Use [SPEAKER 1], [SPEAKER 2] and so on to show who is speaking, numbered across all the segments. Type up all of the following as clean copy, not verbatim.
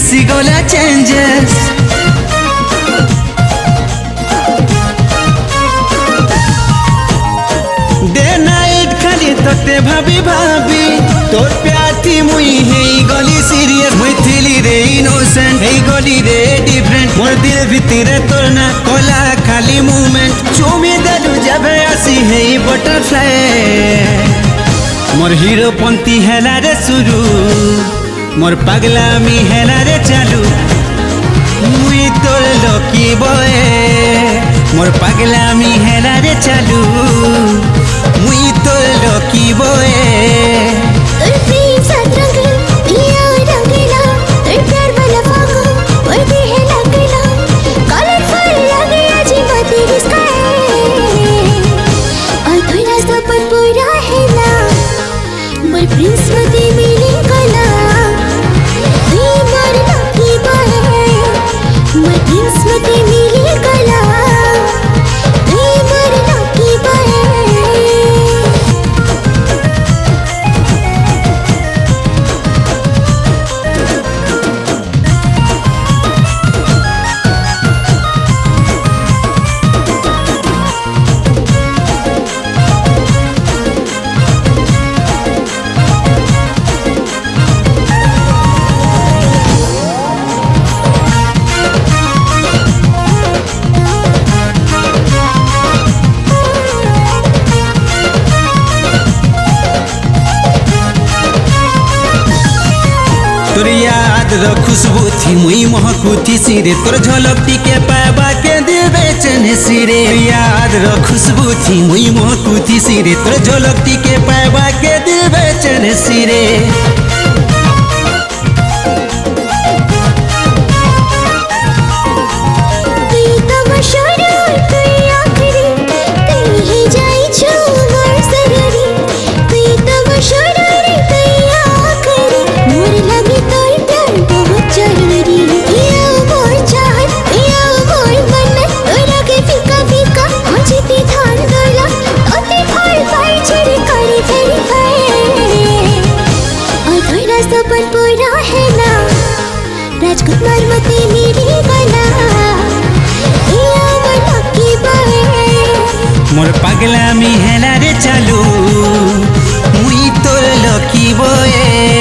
[SPEAKER 1] आसी गला changes day night खाली तोते भाभी भाभी तोर प्यार थी मुई है गली सीरियस मुई थिली रे इनोसेंट है गली रे डिफरेंट मोर दिल भितरे तोर ना कोला खाली मूवमेंट चुमी देलु जब आसी है बटरफ्लाई मोर हीरो पंती हेला रे शुरू मोर पगलामी हेला रे चालू मुई तोर लकी बॉय मोर पगलामी हेला रे चालू मुई तोर लकी बॉय तोर याद रो खुशबू थी मुई महकूती सिरे तोर झलक टिके पाबा के दिल बेचैन सिरे याद रो खुशबू थी मुई महकूती सिरे तोर झलक टिके पाबा के दिल बेचैन सिरे
[SPEAKER 2] राजकुमार मते मेरी गला
[SPEAKER 1] मोर पगलामी हेला रे चालू मुई तोर लकी बॉय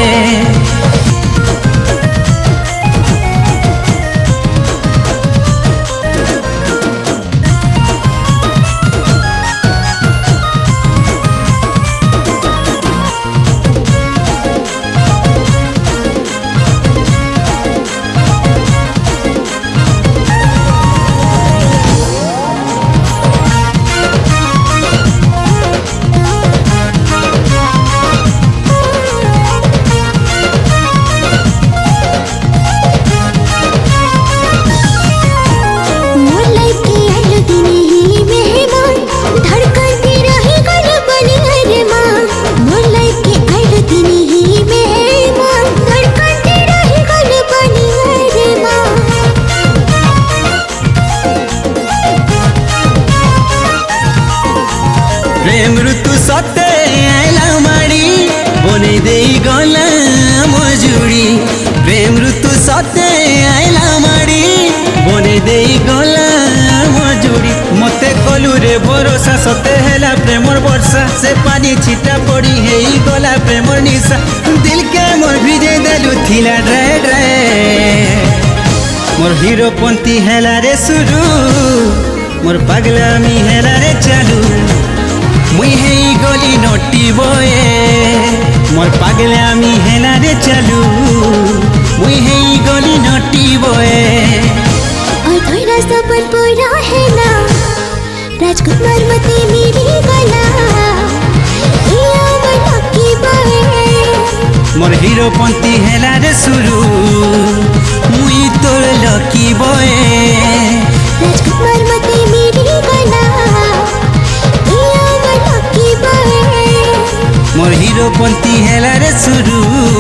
[SPEAKER 1] प्रेम ऋतु सते आइला माड़ी बने दे गला मजुड़ी प्रेम ऋतु सते आइला माड़ी बने दे गला मजुड़ी मते कलु रे भरोसा सते हेला प्रेमर वर्षा से पानी छिटा पड़ी है गला प्रेमर निशा दिल के मोर भिजे देलु थिला ड्राई ड्राई मोर हीरो पंती हेला रे शुरू मोर पगलामी हेला रे चालू मुई है गली नोटी बॉय मोर पगलामी हेला रे चालू मुई है गली नोटी बॉय
[SPEAKER 2] रास्ता पर पूरा है ना राजकुमार मते मेरी गला
[SPEAKER 1] मोर हीरो पंती हेला रे शुरू मुई तोर लकी बॉय
[SPEAKER 2] राजकुमार मते मेरी गला
[SPEAKER 1] मोर हीरो पंती हेला रे शुरू।